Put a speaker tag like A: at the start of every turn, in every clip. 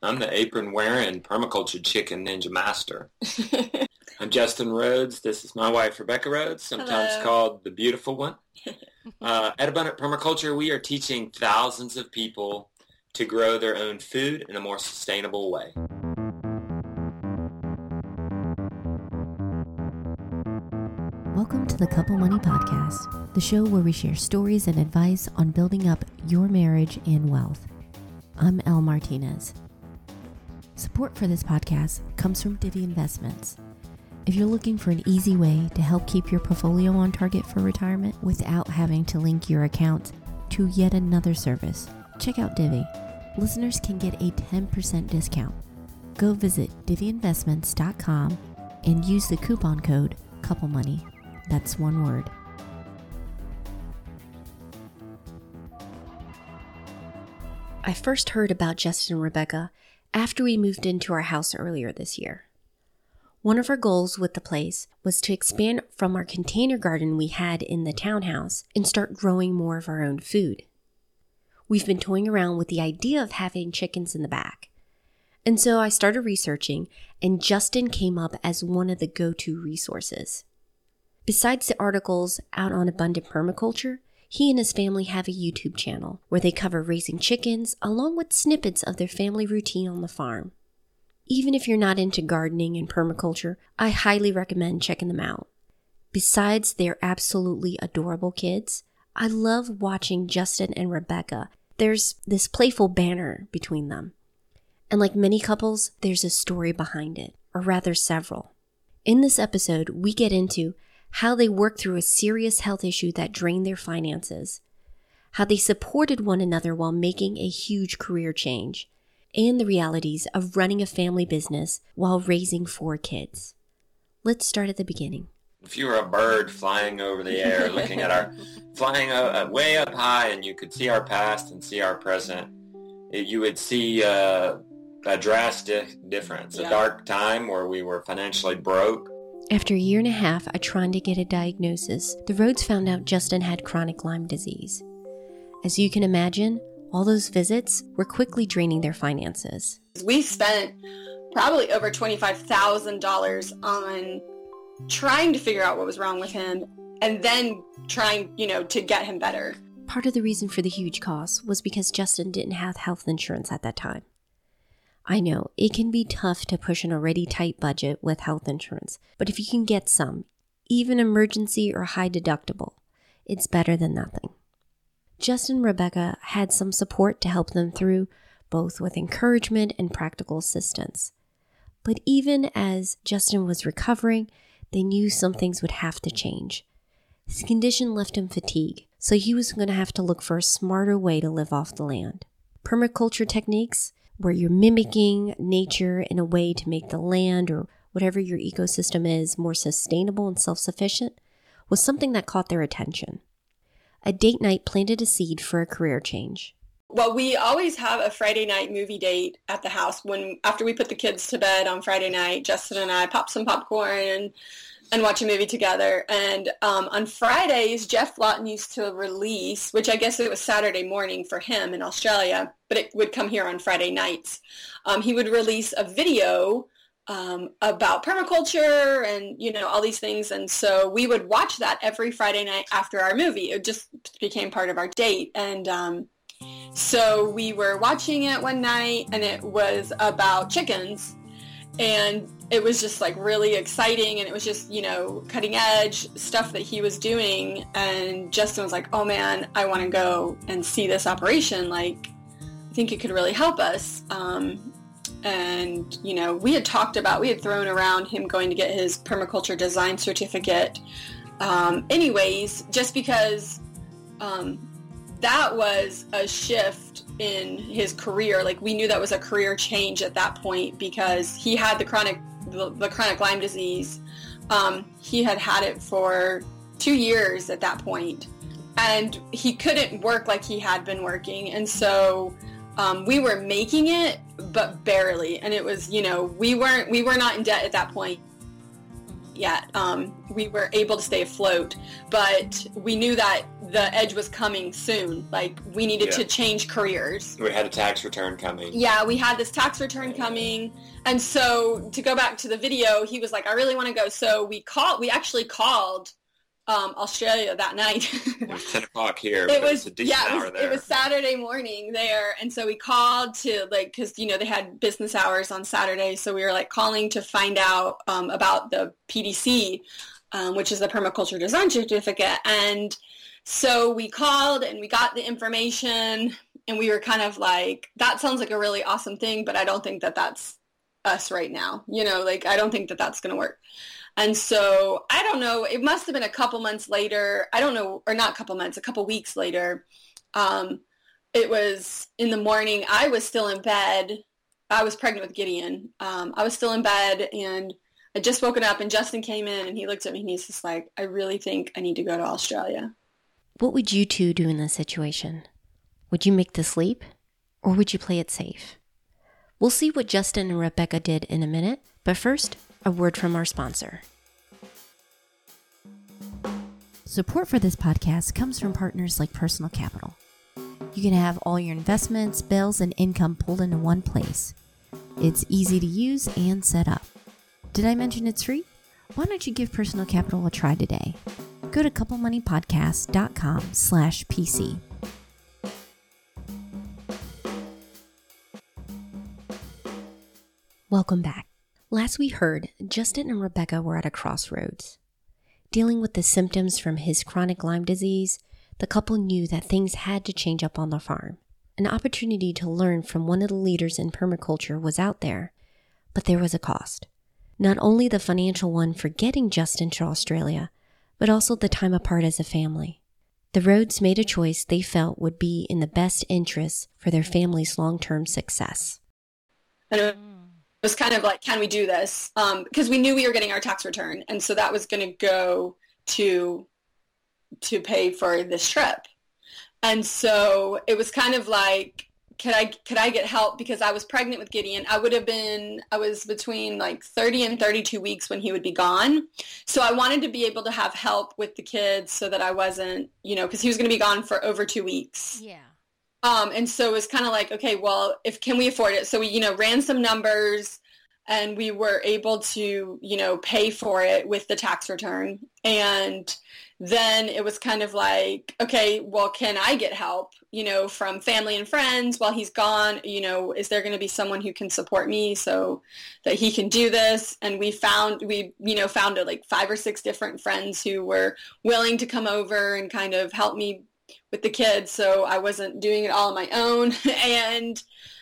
A: I'm the apron-wearing permaculture chicken ninja master. I'm Justin Rhodes. This is my wife, Rebecca Rhodes, sometimes called the Beautiful One. At Abundant Permaculture, we are teaching thousands of people to grow their own food in a more sustainable way.
B: Welcome to the Couple Money Podcast, the show where we share stories and advice on building up your marriage and wealth. I'm Elle Martinez. Support for this podcast comes from Divvy Investments. If you're looking for an easy way to help keep your portfolio on target for retirement without having to link your account to yet another service, check out Divvy. Listeners can get a 10% discount. Go visit divvyinvestments.com and use the coupon code COUPLEMONEY. That's one word. I first heard about Justin and Rebecca after we moved into our house earlier this year. One of our goals with the place was to expand from our container garden we had in the townhouse and start growing more of our own food. We've been toying around with the idea of having chickens in the back. And so I started researching, and Justin came up as one of the go-to resources. Besides the articles out on Abundant Permaculture, he and his family have a YouTube channel where they cover raising chickens along with snippets of their family routine on the farm. Even if you're not into gardening and permaculture, I highly recommend checking them out. Besides their absolutely adorable kids, I love watching Justin and Rebecca. There's this playful banter between them. And like many couples, there's a story behind it, or rather several. In this episode, we get into how they worked through a serious health issue that drained their finances, how they supported one another while making a huge career change, and the realities of running a family business while raising 4 kids. Let's start at the beginning.
A: If you were a bird flying over the air, looking at flying way up high, and you could see our past and see our present, you would see a drastic difference, a dark time where we were financially broke.
B: After a year and a half of trying to get a diagnosis, the Rhodes found out Justin had chronic Lyme disease. As you can imagine, all those visits were quickly draining their finances.
C: We spent probably over $25,000 on trying to figure out what was wrong with him and then trying, to get him better.
B: Part of the reason for the huge cost was because Justin didn't have health insurance at that time. I know, it can be tough to push an already tight budget with health insurance, but if you can get some, even emergency or high deductible, it's better than nothing. Justin and Rebecca had some support to help them through, both with encouragement and practical assistance. But even as Justin was recovering, they knew some things would have to change. His condition left him fatigue, so he was going to have to look for a smarter way to live off the land. Permaculture techniques, where you're mimicking nature in a way to make the land or whatever your ecosystem is more sustainable and self-sufficient, was something that caught their attention. A date night planted a seed for a career change.
C: Well, we always have a Friday night movie date at the house. After we put the kids to bed on Friday night, Justin and I pop some popcorn and watch a movie together. And on Fridays, Jeff Lawton used to release, which I guess it was Saturday morning for him in Australia, but it would come here on Friday nights. He would release a video about permaculture and, all these things. And so we would watch that every Friday night after our movie. It just became part of our date. And so we were watching it one night, and it was about chickens. And it was just like really exciting, and it was just, cutting edge stuff that he was doing. And Justin was like, oh man, I want to go and see this operation. Like, I think it could really help us. And, we had thrown around him going to get his permaculture design certificate. Anyways, just because that was a shift in his career. Like, we knew that was a career change at that point because he had the chronic Lyme disease. He had it for 2 years at that point, and he couldn't work like he had been working. And so we were making it, but barely. And it was, we were not in debt at that point. yet. We were able to stay afloat, but we knew that the edge was coming soon. Like, we needed to change careers.
A: We had a tax return coming.
C: Yeah, we had this tax return coming. And so, to go back to the video, he was like, I really want to go. So we actually called Australia that night.
A: It was 10 o'clock here, but it was a decent hour there.
C: It was Saturday morning there, and so we called to, like, because, they had business hours on Saturday, so we were, like, calling to find out about the PDC, which is the Permaculture Design Certificate, and so we called, and we got the information, and we were kind of like, that sounds like a really awesome thing, but I don't think that that's us right now, I don't think that that's going to work. And so, I don't know, it must have been a couple months later, I don't know, or not a couple months, a couple weeks later. It was in the morning, I was still in bed. I was pregnant with Gideon. I was still in bed, and I just woken up, and Justin came in, and he looked at me, and he's just like, I really think I need to go to Australia.
B: What would you two do in this situation? Would you make this leap, or would you play it safe? We'll see what Justin and Rebecca did in a minute, but first, a word from our sponsor. Support for this podcast comes from partners like Personal Capital. You can have all your investments, bills, and income pulled into one place. It's easy to use and set up. Did I mention it's free? Why don't you give Personal Capital a try today? Go to couplemoneypodcast.com/PC. Welcome back. Last we heard, Justin and Rebecca were at a crossroads. Dealing with the symptoms from his chronic Lyme disease, the couple knew that things had to change up on the farm. An opportunity to learn from one of the leaders in permaculture was out there, but there was a cost. Not only the financial one for getting Justin to Australia, but also the time apart as a family. The Rhodes made a choice they felt would be in the best interest for their family's long-term success.
C: And it was kind of like, can we do this? Because we knew we were getting our tax return, and so that was going to go to pay for this trip. And so it was kind of like, could I get help? Because I was pregnant with Gideon. I was between like 30 and 32 weeks when he would be gone. So I wanted to be able to have help with the kids so that I wasn't, because he was going to be gone for over 2 weeks.
B: Yeah.
C: And so it was kind of like, okay, well, can we afford it? So we, ran some numbers, and we were able to, pay for it with the tax return. And then it was kind of like, okay, well, can I get help, from family and friends while he's gone? Is there going to be someone who can support me so that he can do this? And we found like 5 or 6 different friends who were willing to come over and kind of help me with the kids. So I wasn't doing it all on my own. And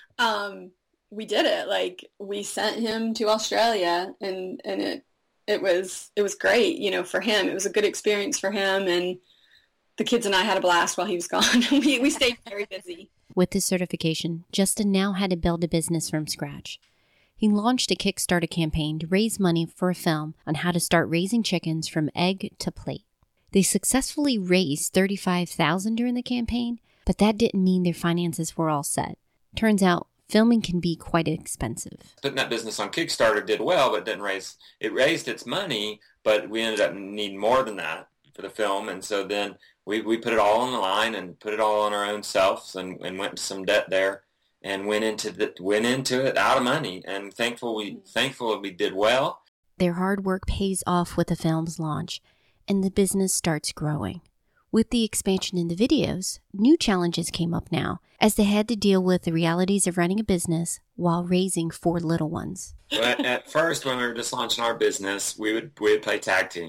C: we did it. Like, we sent him to Australia, and it was great, for him. It was a good experience for him, and the kids and I had a blast while he was gone. we stayed very busy.
B: With his certification, Justin now had to build a business from scratch. He launched a Kickstarter campaign to raise money for a film on how to start raising chickens from egg to plate. They successfully raised $35,000 during the campaign, but that didn't mean their finances were all set. Turns out, filming can be quite expensive.
A: Putting that business on Kickstarter did well, but it raised its money, but we ended up needing more than that for the film. And so then we put it all on the line and put it all on our own selves, and went into some debt there, and went into it out of money. And thankful we did well.
B: Their hard work pays off with the film's launch, and the business starts growing. With the expansion in the videos, new challenges came up now, as they had to deal with the realities of running a business while raising 4 little ones.
A: At first, when we were just launching our business, we would play tag team.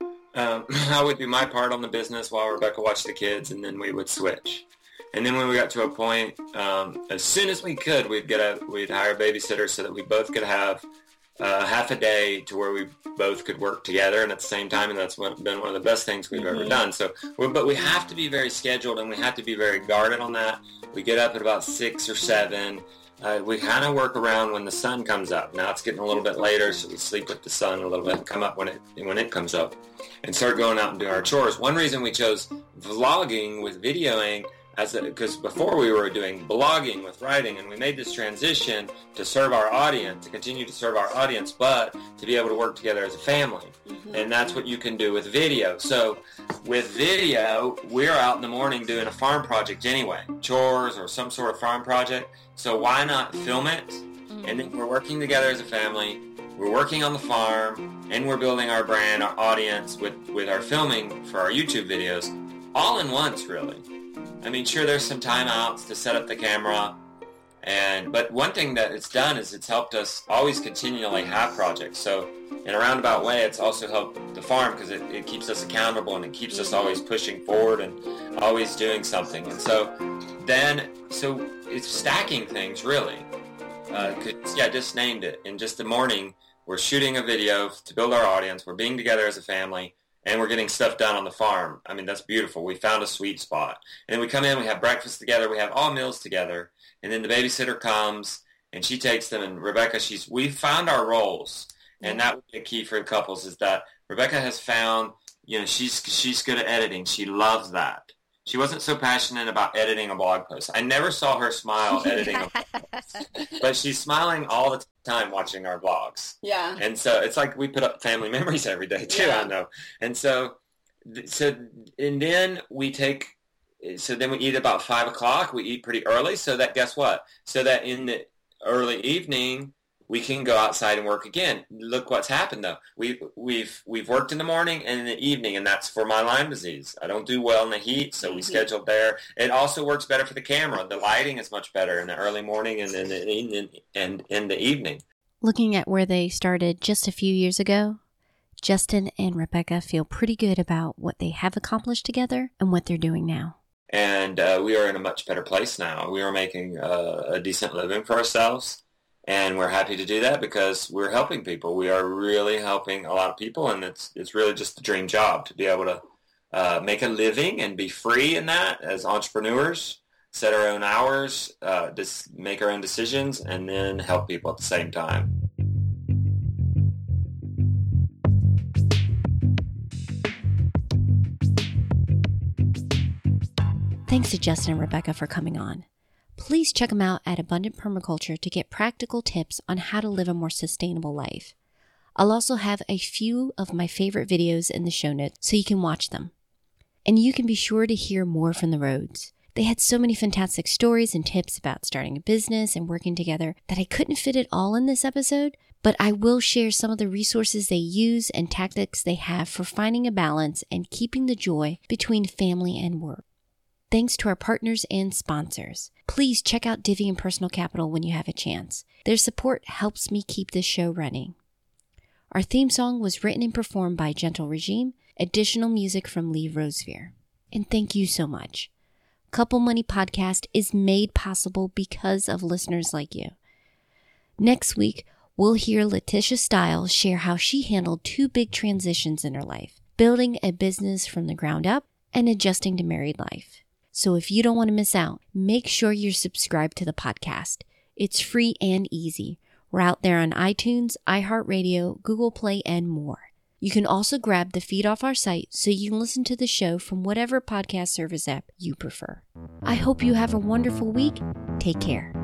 A: I would do my part on the business while Rebecca watched the kids, and then we would switch. And then when we got to a point, as soon as we could, we'd hire a babysitter so that we both could have half a day to where we both could work together and at the same time, and that's been one of the best things we've ever done. But we have to be very scheduled, and we have to be very guarded on that. We get up at about 6 or 7. We kind of work around when the sun comes up. Now it's getting a little bit later, so we sleep with the sun a little bit and come up when it comes up, and start going out and doing our chores. One reason we chose vlogging with videoing, because before we were doing blogging with writing, and we made this transition to serve our audience, to continue to serve our audience, but to be able to work together as a family. Mm-hmm. And that's what you can do with video. So with video, we're out in the morning doing a farm project anyway, chores or some sort of farm project. So why not film it? Mm-hmm. And then we're working together as a family. We're working on the farm, and we're building our brand, our audience with our filming for our YouTube videos, all in once, really. I mean, sure, there's some timeouts to set up the camera, but one thing that it's done is it's helped us always continually have projects. So in a roundabout way, it's also helped the farm because it keeps us accountable, and it keeps us always pushing forward and always doing something. And so it's stacking things, really. I just named it. In just the morning, we're shooting a video to build our audience. We're being together as a family. And we're getting stuff done on the farm. I mean, that's beautiful. We found a sweet spot. And then we come in, we have breakfast together, we have all meals together. And then the babysitter comes, and she takes them. And Rebecca, we found our roles. And that would be a key for couples, is that Rebecca has found, she's good at editing. She loves that. She wasn't so passionate about editing a blog post. I never saw her smile editing a blog post. But she's smiling all the time watching our vlogs. Yeah. And so it's like we put up family memories every day too, yeah. I know. And then we eat about 5 o'clock. We eat pretty early. So that, guess what? So that in the early evening, we can go outside and work again. Look what's happened, though. We've worked in the morning and in the evening, and that's for my Lyme disease. I don't do well in the heat, so we scheduled there. It also works better for the camera. The lighting is much better in the early morning and in the evening.
B: Looking at where they started just a few years ago, Justin and Rebecca feel pretty good about what they have accomplished together and what they're doing now.
A: And we are in a much better place now. We are making a decent living for ourselves. And we're happy to do that because we're helping people. We are really helping a lot of people, and it's really just a dream job to be able to make a living and be free in that as entrepreneurs, set our own hours, just make our own decisions, and then help people at the same time.
B: Thanks to Justin and Rebecca for coming on. Please check them out at Abundant Permaculture to get practical tips on how to live a more sustainable life. I'll also have a few of my favorite videos in the show notes so you can watch them. And you can be sure to hear more from the Rhodes. They had so many fantastic stories and tips about starting a business and working together that I couldn't fit it all in this episode, but I will share some of the resources they use and tactics they have for finding a balance and keeping the joy between family and work. Thanks to our partners and sponsors. Please check out Divi and Personal Capital when you have a chance. Their support helps me keep this show running. Our theme song was written and performed by Gentle Regime, additional music from Lee Rosevere. And thank you so much. Couple Money Podcast is made possible because of listeners like you. Next week, we'll hear Letitia Stiles share how she handled 2 big transitions in her life, building a business from the ground up and adjusting to married life. So if you don't want to miss out, make sure you're subscribed to the podcast. It's free and easy. We're out there on iTunes, iHeartRadio, Google Play, and more. You can also grab the feed off our site so you can listen to the show from whatever podcast service app you prefer. I hope you have a wonderful week. Take care.